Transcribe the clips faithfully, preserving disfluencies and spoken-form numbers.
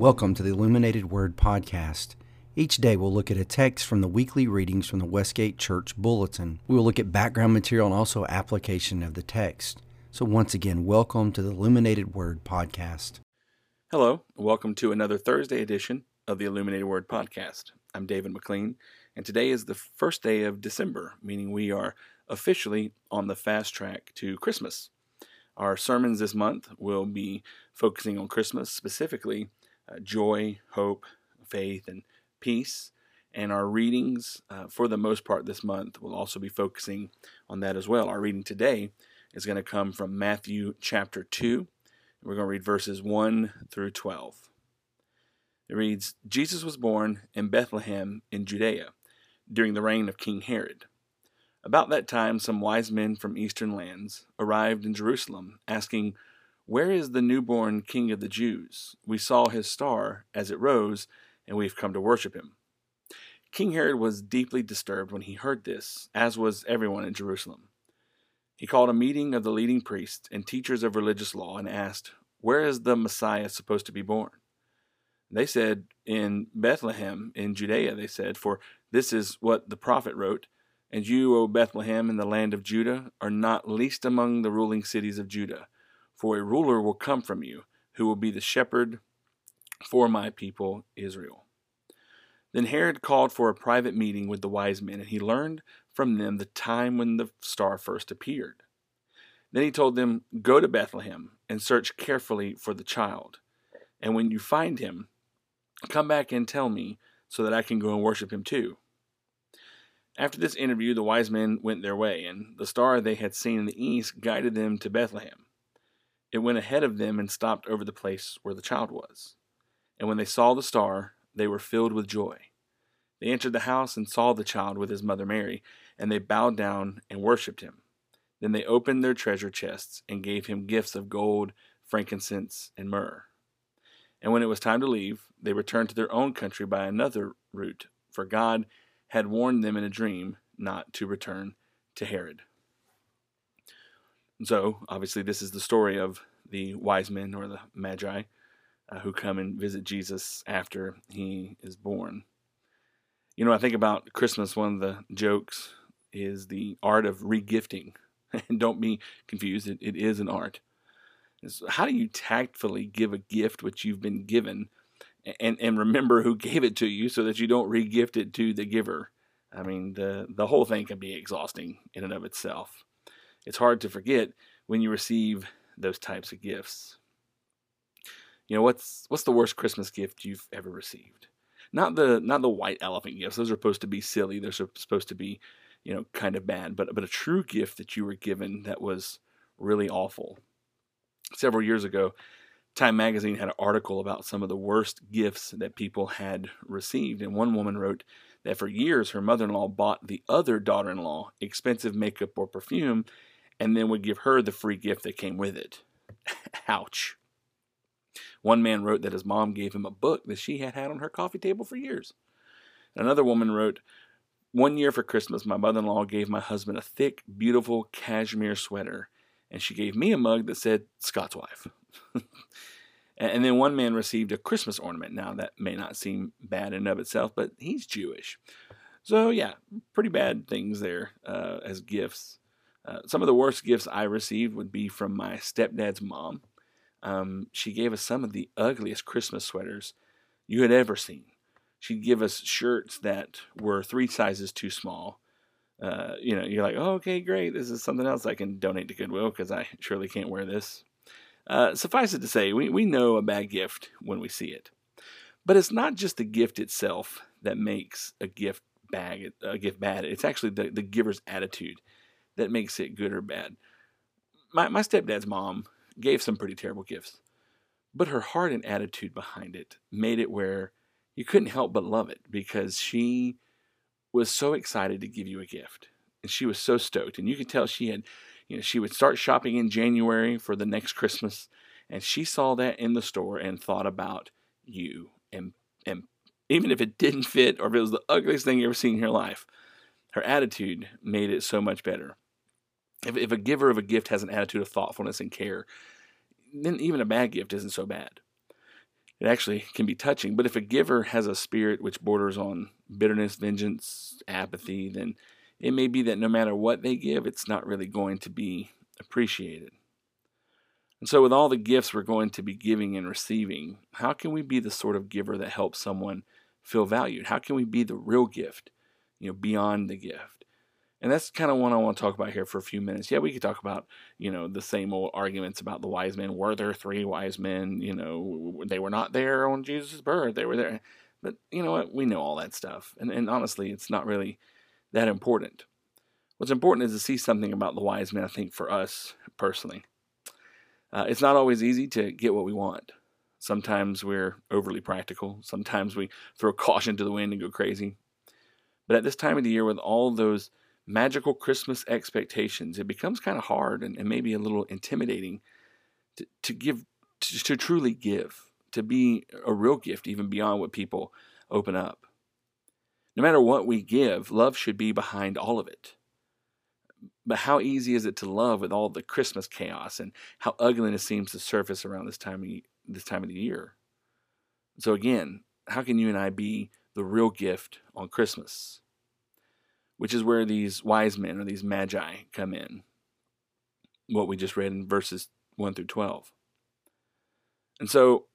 Welcome to the Illuminated Word Podcast. Each day we'll look at a text from the weekly readings from the Westgate Church Bulletin. We will look at background material and also application of the text. So once again, welcome to the Illuminated Word Podcast. Hello, and welcome to another Thursday edition of the Illuminated Word Podcast. I'm David McLean, and today is the first day of December, meaning we are officially on the fast track to Christmas. Our sermons this month will be focusing on Christmas, specifically uh, joy, hope, faith, and peace. And our readings, uh, for the most part this month, will also be focusing on that as well. Our reading today is going to come from Matthew chapter two. We're going to read verses one through twelve. It reads, Jesus was born in Bethlehem in Judea during the reign of King Herod. About that time, some wise men from eastern lands arrived in Jerusalem, asking, "Where is the newborn King of the Jews? We saw his star as it rose, and we've come to worship him." King Herod was deeply disturbed when he heard this, as was everyone in Jerusalem. He called a meeting of the leading priests and teachers of religious law and asked, "Where is the Messiah supposed to be born?" They said, "In Bethlehem, in Judea," they said, "for this is what the prophet wrote. And you, O Bethlehem, in the land of Judah, are not least among the ruling cities of Judah. For a ruler will come from you, who will be the shepherd for my people Israel." Then Herod called for a private meeting with the wise men, and he learned from them the time when the star first appeared. Then he told them, "Go to Bethlehem and search carefully for the child. And when you find him, come back and tell me, so that I can go and worship him too." After this interview, the wise men went their way, and the star they had seen in the east guided them to Bethlehem. It went ahead of them and stopped over the place where the child was. And when they saw the star, they were filled with joy. They entered the house and saw the child with his mother Mary, and they bowed down and worshipped him. Then they opened their treasure chests and gave him gifts of gold, frankincense, and myrrh. And when it was time to leave, they returned to their own country by another route, for God had warned them in a dream not to return to Herod. So, obviously, this is the story of the wise men, or the Magi, uh, who come and visit Jesus after he is born. You know, I think about Christmas, one of the jokes is the art of regifting. And don't be confused, it, it is an art. It's how do you tactfully give a gift which you've been given, and, and remember who gave it to you so that you don't regift it to the giver? I mean, the, the whole thing can be exhausting in and of itself. It's hard to forget when you receive those types of gifts. You know, what's what's the worst Christmas gift you've ever received? Not the not the white elephant gifts. Those are supposed to be silly. They're supposed to be, you know, kind of bad. But but a true gift that you were given that was really awful. Several years ago, Time Magazine had an article about some of the worst gifts that people had received. And one woman wrote that for years her mother-in-law bought the other daughter-in-law expensive makeup or perfume, and then would give her the free gift that came with it. Ouch. One man wrote that his mom gave him a book that she had had on her coffee table for years. Another woman wrote, "One year for Christmas, my mother-in-law gave my husband a thick, beautiful cashmere sweater, and she gave me a mug that said Scott's wife." And then one man received a Christmas ornament. Now, that may not seem bad in and of itself, but he's Jewish. So, yeah, pretty bad things there uh, as gifts. Uh, some of the worst gifts I received would be from my stepdad's mom. Um, she gave us some of the ugliest Christmas sweaters you had ever seen. She'd give us shirts that were three sizes too small. Uh, you know, you're like, oh, okay, great. This is something else I can donate to Goodwill because I surely can't wear this. Uh, suffice it to say, we, we know a bad gift when we see it. But it's not just the gift itself that makes a gift bad. A gift bad. It's actually the, the giver's attitude that makes it good or bad. My, my stepdad's mom gave some pretty terrible gifts, but her heart and attitude behind it made it where you couldn't help but love it, because she was so excited to give you a gift, and she was so stoked. And you could tell she had, you know, she would start shopping in January for the next Christmas, and she saw that in the store and thought about you. And and even if it didn't fit, or if it was the ugliest thing you ever seen in your life, her attitude made it so much better. If, if a giver of a gift has an attitude of thoughtfulness and care, then even a bad gift isn't so bad. It actually can be touching. But if a giver has a spirit which borders on bitterness, vengeance, apathy, then it may be that no matter what they give, it's not really going to be appreciated. And so with all the gifts we're going to be giving and receiving, how can we be the sort of giver that helps someone feel valued? How can we be the real gift, you know, beyond the gift? And that's kind of what I want to talk about here for a few minutes. Yeah, we could talk about, you know, the same old arguments about the wise men. Were there three wise men? You know, they were not there on Jesus' birth. They were there. But you know what? We know all that stuff. And, and honestly, it's not really that important. What's important is to see something about the wise men, I think, for us personally. Uh, it's not always easy to get what we want. Sometimes we're overly practical. Sometimes we throw caution to the wind and go crazy. But at this time of the year, with all those magical Christmas expectations, it becomes kind of hard and, and maybe a little intimidating to, to give, to, to truly give, to be a real gift, even beyond what people open up. No matter what we give, love should be behind all of it. But how easy is it to love with all the Christmas chaos and how ugliness seems to surface around this time of, this time of the year? So again, how can you and I be the real gift on Christmas? Which is where these wise men or these magi come in. What we just read in verses one through twelve. And so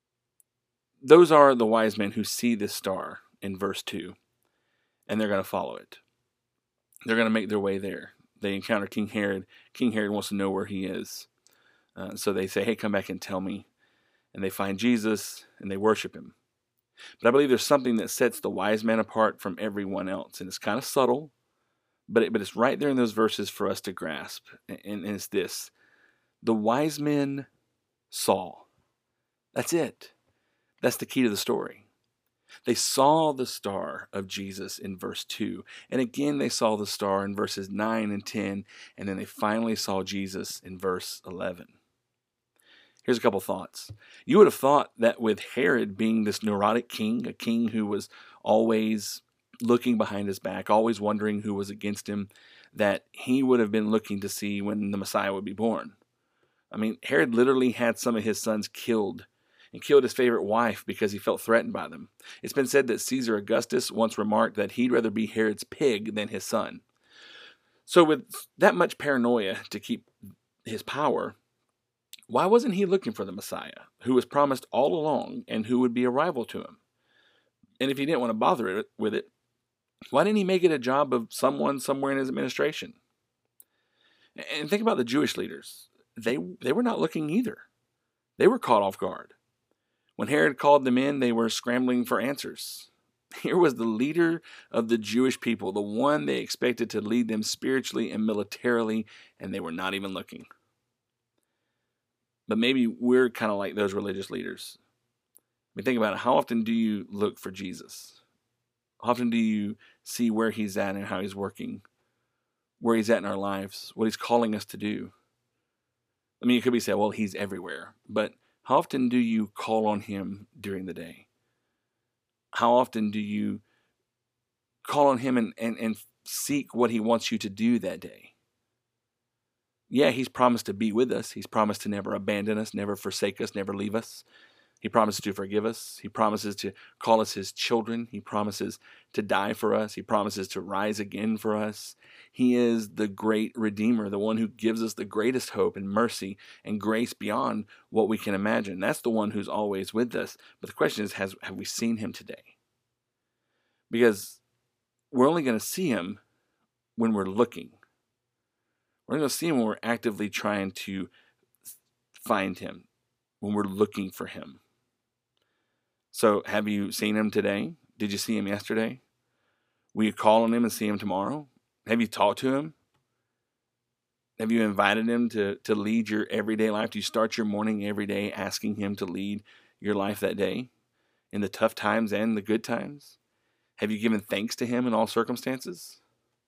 those are the wise men who see this star in verse two. And they're going to follow it. They're going to make their way there. They encounter King Herod. King Herod wants to know where he is. Uh, so they say, hey, come back and tell me. And they find Jesus and they worship him. But I believe there's something that sets the wise man apart from everyone else. And it's kind of subtle, but, it, but it's right there in those verses for us to grasp. And, and it's this. The wise men saw. That's it. That's the key to the story. They saw the star of Jesus in verse two. And again, they saw the star in verses nine and ten. And then they finally saw Jesus in verse eleven. Here's a couple thoughts. You would have thought that with Herod being this neurotic king, a king who was always looking behind his back, always wondering who was against him, that he would have been looking to see when the Messiah would be born. I mean, Herod literally had some of his sons killed and killed his favorite wife because he felt threatened by them. It's been said that Caesar Augustus once remarked that he'd rather be Herod's pig than his son. So with that much paranoia to keep his power, why wasn't he looking for the Messiah, who was promised all along and who would be a rival to him? And if he didn't want to bother with it, why didn't he make it a job of someone somewhere in his administration? And think about the Jewish leaders. They, they were not looking either. They were caught off guard. When Herod called them in, they were scrambling for answers. Here was the leader of the Jewish people, the one they expected to lead them spiritually and militarily, and they were not even looking. But maybe we're kind of like those religious leaders. I mean, think about it. How often do you look for Jesus? How often do you see where he's at and how he's working, where he's at in our lives, what he's calling us to do? I mean, you could be saying, well, he's everywhere. But how often do you call on him during the day? How often do you call on him and, and, and seek what he wants you to do that day? Yeah, he's promised to be with us. He's promised to never abandon us, never forsake us, never leave us. He promises to forgive us. He promises to call us his children. He promises to die for us. He promises to rise again for us. He is the great Redeemer, the one who gives us the greatest hope and mercy and grace beyond what we can imagine. That's the one who's always with us. But the question is, has, have we seen him today? Because we're only going to see him when we're looking. We're going to see him when we're actively trying to find him, when we're looking for him. So have you seen him today? Did you see him yesterday? Will you call on him and see him tomorrow? Have you talked to him? Have you invited him to, to lead your everyday life? Do you start your morning every day asking him to lead your life that day in the tough times and the good times? Have you given thanks to him in all circumstances?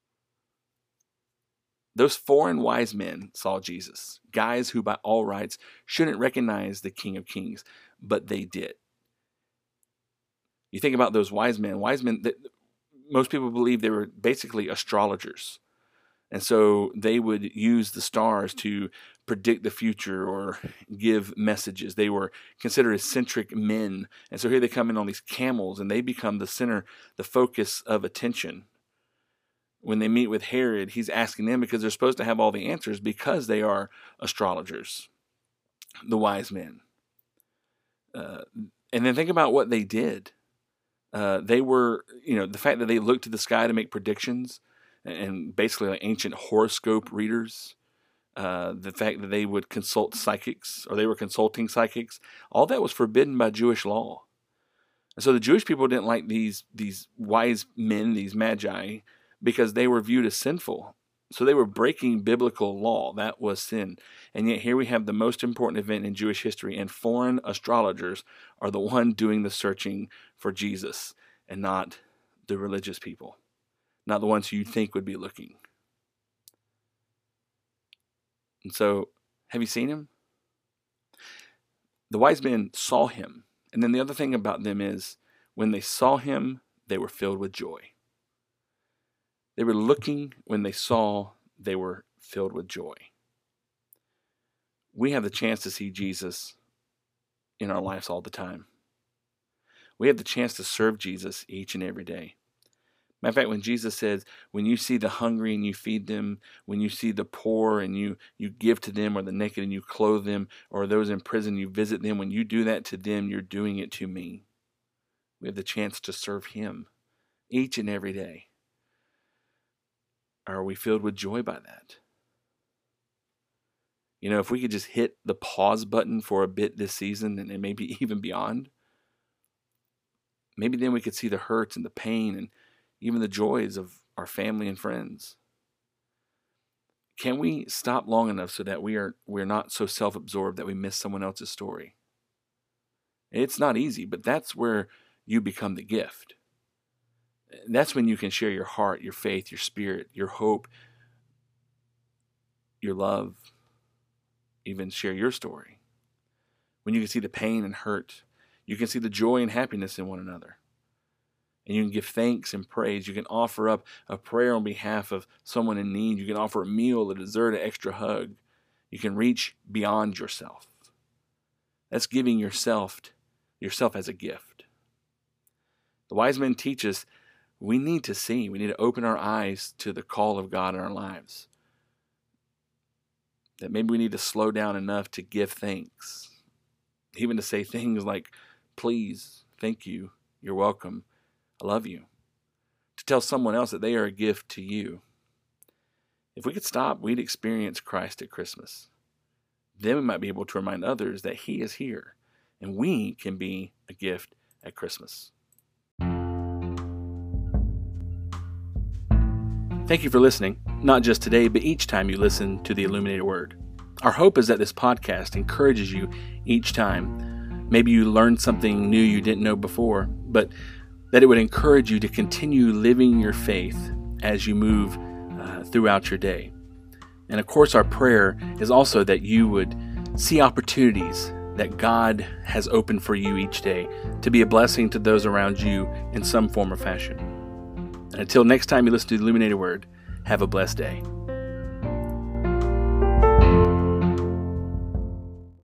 Those foreign wise men saw Jesus, guys who by all rights shouldn't recognize the King of Kings, but they did. You think about those wise men, wise men that most people believe they were basically astrologers. And so they would use the stars to predict the future or give messages. They were considered eccentric men. And so here they come in on these camels, and they become the center, the focus of attention. When they meet with Herod, he's asking them because they're supposed to have all the answers because they are astrologers, the wise men. Uh, and then think about what they did. Uh, they were, you know, the fact that they looked to the sky to make predictions, and basically like ancient horoscope readers, uh, the fact that they would consult psychics, or they were consulting psychics, all that was forbidden by Jewish law. And so the Jewish people didn't like these these wise men, these magi, because they were viewed as sinful. So they were breaking biblical law. That was sin. And yet here we have the most important event in Jewish history, and foreign astrologers are the one doing the searching for Jesus, and not the religious people, not the ones who you think would be looking. And so, have you seen him? The wise men saw him. And then the other thing about them is, when they saw him, they were filled with joy. They were looking. When they saw, they were filled with joy. We have the chance to see Jesus in our lives all the time. We have the chance to serve Jesus each and every day. Matter of fact, when Jesus says, when you see the hungry and you feed them, when you see the poor and you, you give to them, or the naked and you clothe them, or those in prison, you visit them, when you do that to them, you're doing it to me. We have the chance to serve him each and every day. Are we filled with joy by that? You know, if we could just hit the pause button for a bit this season, and, and maybe even beyond, maybe then we could see the hurts and the pain and even the joys of our family and friends. Can we stop long enough so that we are we're not so self-absorbed that we miss someone else's story? It's not easy, but that's where you become the gift. That's when you can share your heart, your faith, your spirit, your hope, your love, even share your story. When you can see the pain and hurt, you can see the joy and happiness in one another. And you can give thanks and praise. You can offer up a prayer on behalf of someone in need. You can offer a meal, a dessert, an extra hug. You can reach beyond yourself. That's giving yourself, yourself as a gift. The wise men teach us we need to see. We need to open our eyes to the call of God in our lives. That maybe we need to slow down enough to give thanks. Even to say things like, please, thank you, you're welcome, I love you. To tell someone else that they are a gift to you. If we could stop, we'd experience Christ at Christmas. Then we might be able to remind others that he is here, and we can be a gift at Christmas. Thank you for listening, not just today, but each time you listen to the Illuminated Word. Our hope is that this podcast encourages you each time. Maybe you learned something new you didn't know before, but that it would encourage you to continue living your faith as you move uh, throughout your day. And of course, our prayer is also that you would see opportunities that God has opened for you each day to be a blessing to those around you in some form or fashion. And until next time you listen to the Illuminated Word, have a blessed day.